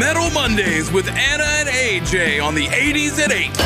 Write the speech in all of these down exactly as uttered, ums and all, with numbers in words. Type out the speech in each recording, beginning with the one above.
Metal Mondays with Anna and A J on the eighties at eight.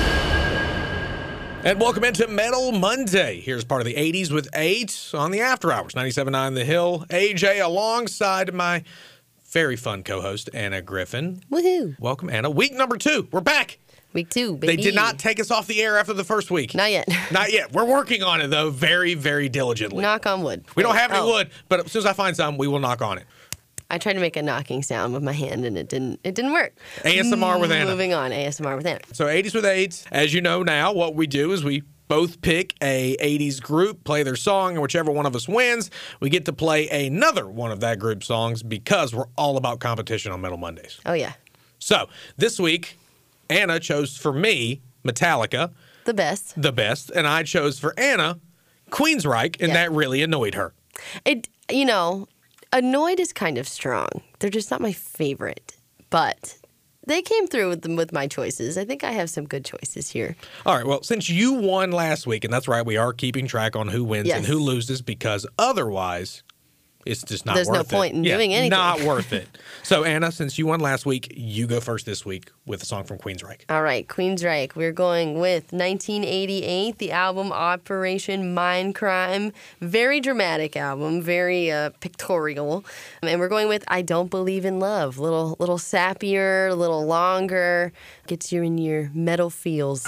And welcome into Metal Monday. Here's part of the eighties with eight on the After Hours, ninety-seven point nine The Hill. A J alongside my very fun co-host, Anna Griffin. Woohoo. Welcome, Anna. Week number two. We're back. Week two, baby. They did not take us off the air after the first week. Not yet. Not yet. We're working on it, though, very, very diligently. Knock on wood. We don't have any Oh. wood, but as soon as I find some, we will knock on it. I tried to make a knocking sound with my hand, and it didn't. It didn't work. A S M R with Anna. Moving on. A S M R with Anna. So eighties with eight. As you know now, what we do is we both pick a eighties group, play their song, and whichever one of us wins, we get to play another one of that group's songs because we're all about competition on Metal Mondays. Oh yeah, So this week, Anna chose for me Metallica, the best. the best, and I chose for Anna Queensryche, and Yeah. that really annoyed her. It. You know, annoyed is kind of strong. They're just not my favorite, but they came through with them with my choices. I think I have some good choices here. All right, well, since you won last week, and that's right, we are keeping track on who wins Yes. and who loses because otherwise it's just not There's worth no it. point in Yeah, doing anything. Not worth it. So, Anna, since you won last week, you go first this week with a song from Queensryche. All right, Queensryche. We're going with nineteen eighty-eight, the album Operation Mindcrime. Very dramatic album, very uh, pictorial. And we're going with I Don't Believe in Love. Little, little sappier, a little longer. Gets you in your metal feels.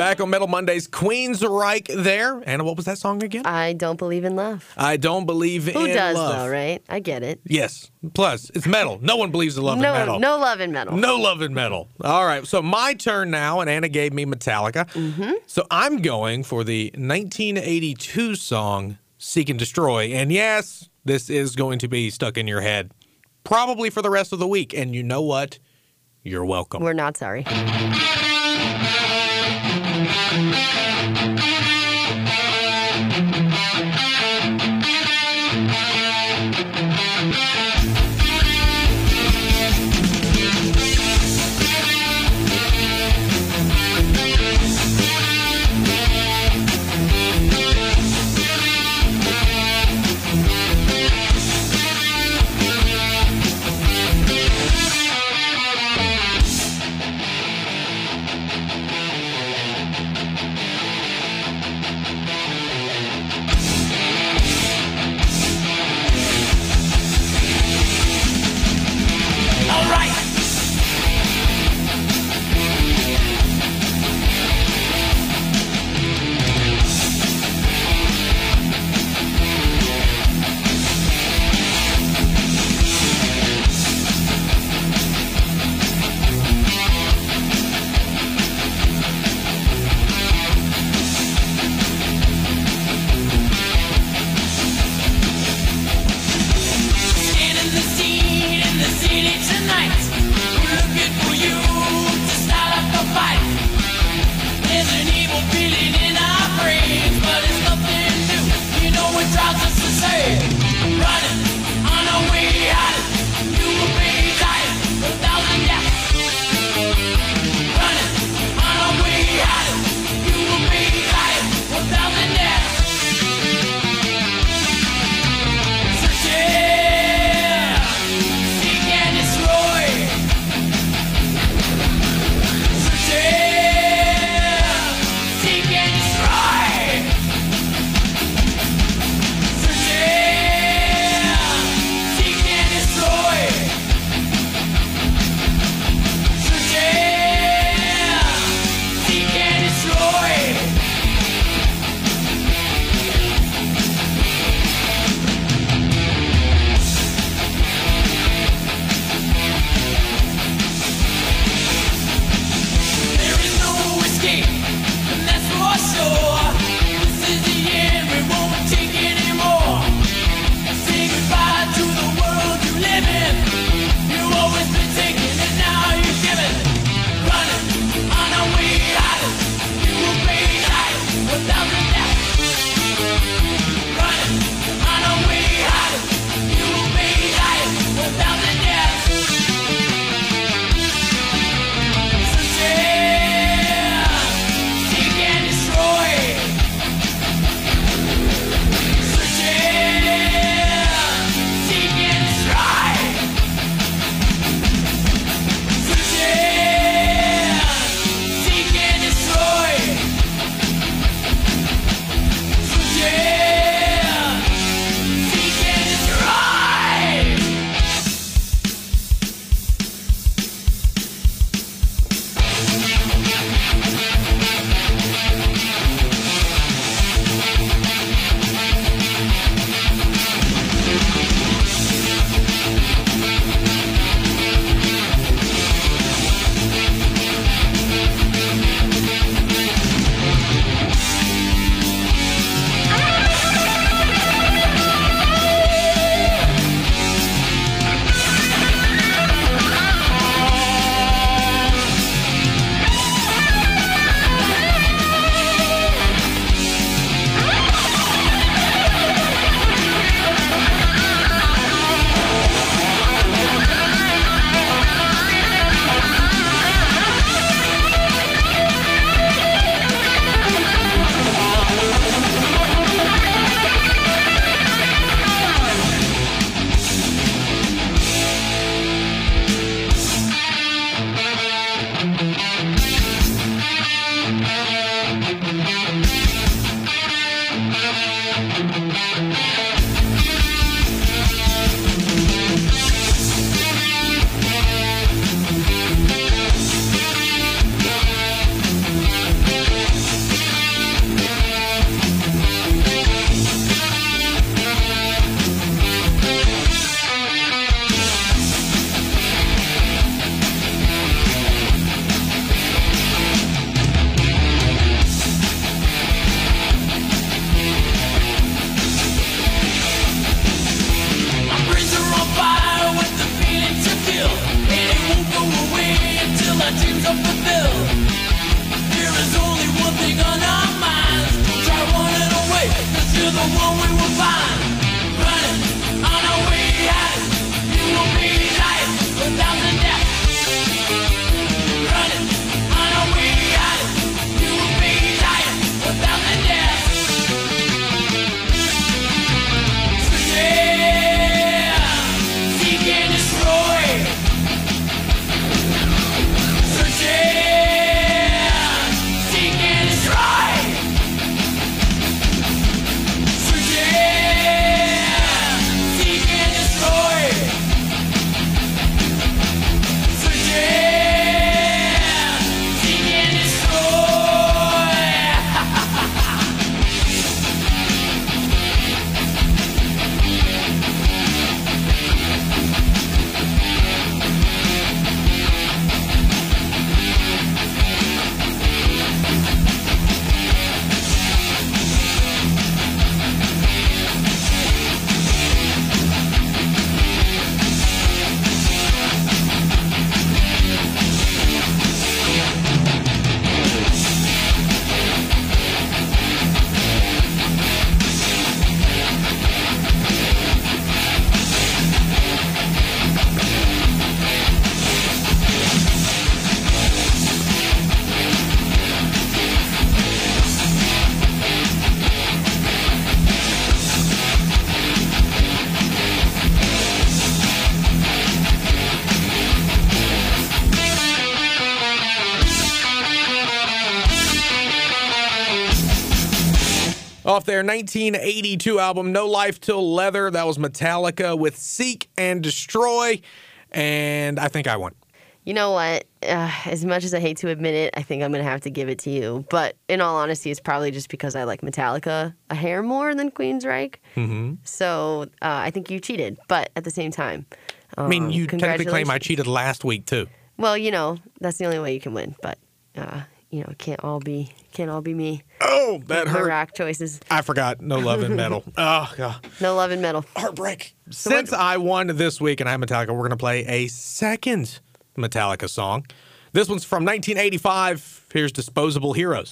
Back on Metal Mondays, Queensryche there. Anna, what was that song again? I don't believe in love. I don't believe Who in does, love. though, right? I get it. Yes. Plus, it's metal. No one believes in love no, in metal. No love in metal. No love in metal. All right. So my turn now, and Anna gave me Metallica. Mm-hmm. So I'm going for the nineteen eighty-two song Seek and Destroy. And yes, this is going to be stuck in your head probably for the rest of the week. And you know what? You're welcome. We're not sorry. Seek and Off their nineteen eighty-two album, No Life Till Leather, that was Metallica with Seek and Destroy, and I think I won. You know what? Uh, as much as I hate to admit it, I think I'm going to have to give it to you. But in all honesty, it's probably just because I like Metallica a hair more than Queensryche. Mm-hmm. So uh, I think you cheated. But at the same time, um, I mean, you technically claim I cheated last week, too. Well, you know, that's the only way you can win. But, uh, you know, it can't all be, can't all be me. Oh, that My hurt. rock choices. I forgot. No love in metal. Oh, God. No love in metal. Heartbreak. So Since what, I won this week and I have Metallica, we're going to play a second Metallica song. This one's from nineteen eighty-five. Here's Disposable Heroes.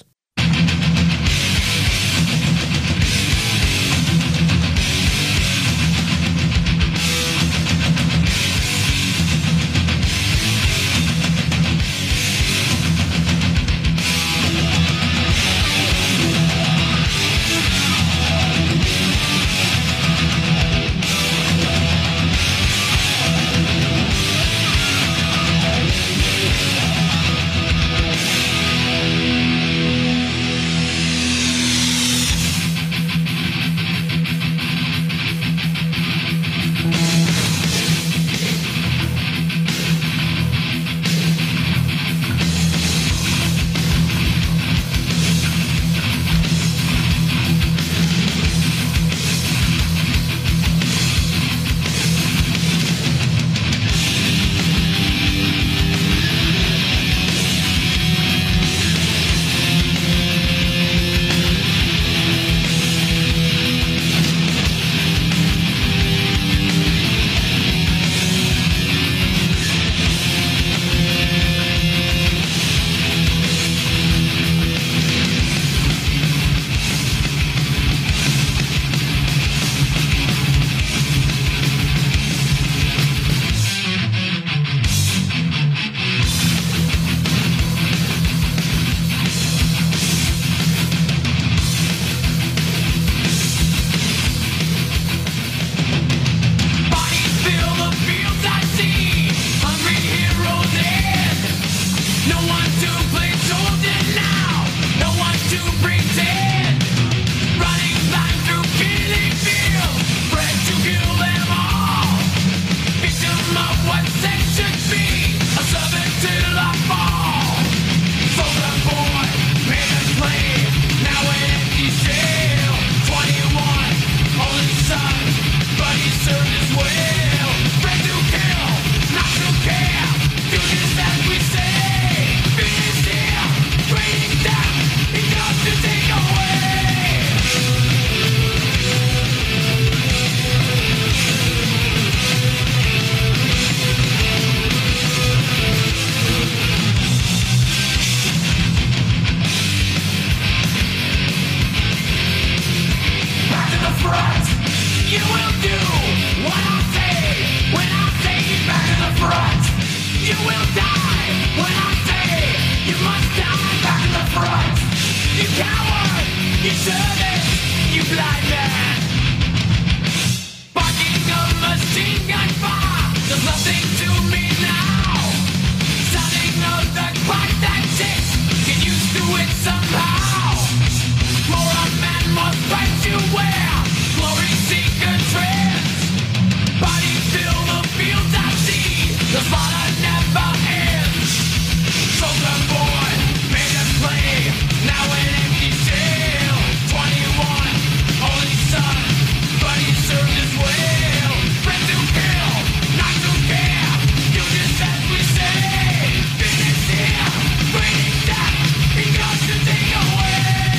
You service, you blind man. Barking a machine gun fire does nothing to me now. Sounding of the clock that ticks, get used to it somehow. For a man must fight to wear glory seeker trends. Bodies fill the fields I see, the slaughter never ends. Soldier boy, made a play, now an empty jail. twenty-one, only son, but he served his well. Friends who kill, not to care, do just as we say. Finish here, bring death, he comes to take away.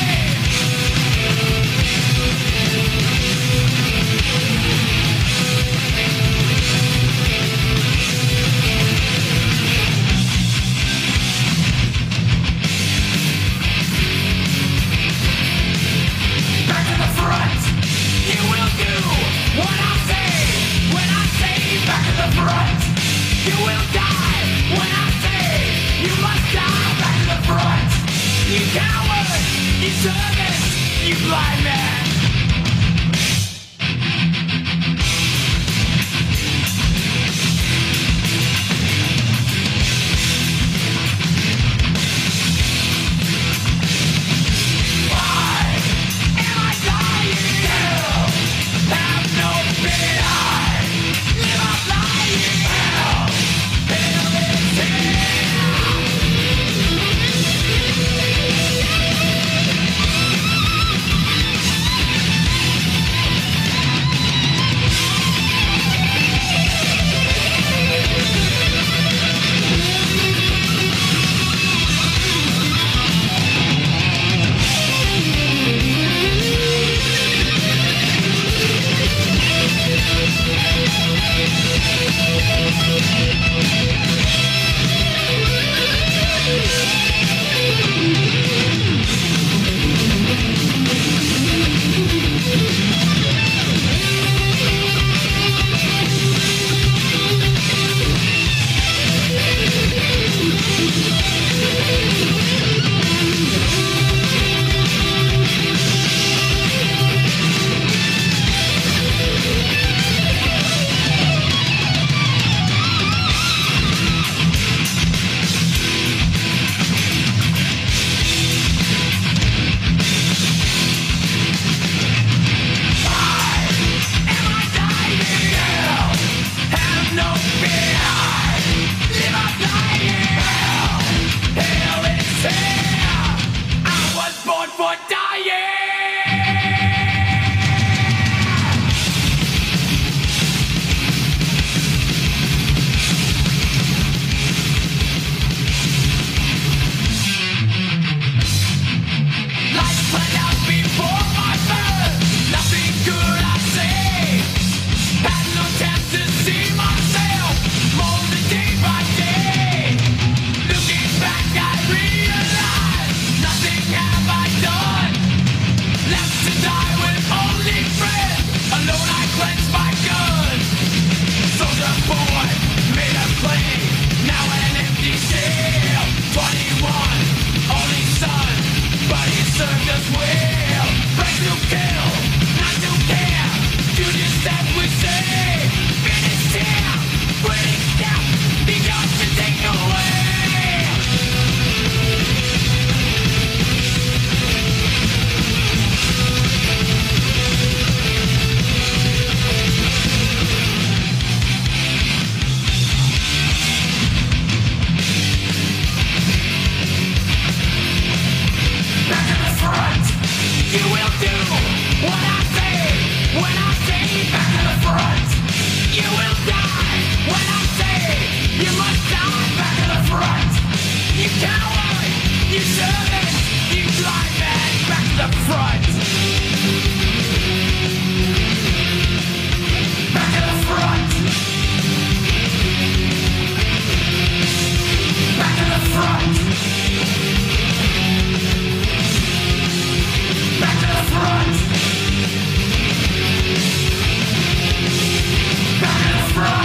Back to the front, you will do what I say. When I say back to the front, you will die. When I say you must die, back to the front. You coward, you service, you blind man. Why am I dying? Hell, have no fear. Live up lying. Hell, hell is here. I was born for dying. Life planned out before my birth, nothing good I say. Had no chance to see myself molded day by day. Looking back, I realize nothing have I done. Left to die with only friends. Alone I cleanse my gun. Soldier boy, made a play, now an empty shell. twenty-one, only son, but he served us well. Friends who kill, not to care, do just as we say. Finish here, bring death, he comes to take away. Back to the front, you will do what I say. When I say back to the front, you will die. When I say you must die, back to the front. You coward, you service, you blind man, back to the front. Back to the front. Back to the front. Back to the front. Back to the front.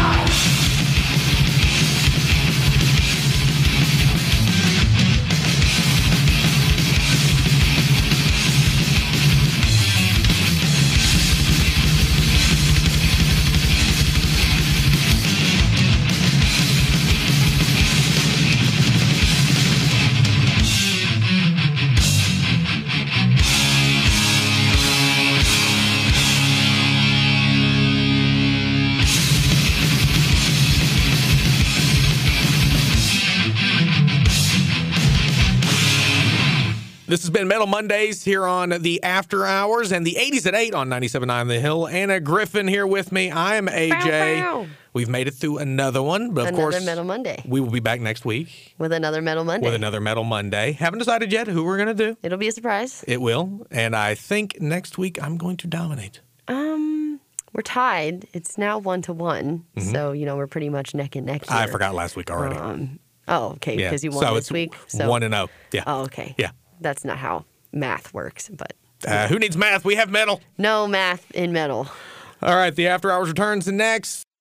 This has been Metal Mondays here on the After Hours and the eighties at eight on ninety-seven point nine The Hill. Anna Griffin here with me. I am A J. Bow, bow. We've made it through another one, but of Another course, Metal Monday. we will be back next week With another Metal Monday. with another Metal Monday. Haven't decided yet who we're going to do. It'll be a surprise. It will, and I think next week I'm going to dominate. Um, we're tied. It's now one to one. So, you know, we're pretty much neck and neck here. I forgot last week already. Um, oh, okay, yeah. because you won so this it's week. So one and oh. Yeah. Oh, okay. Yeah. That's not how math works, but Uh, who needs math? We have metal. no math in metal. All right, the After Hours returns next.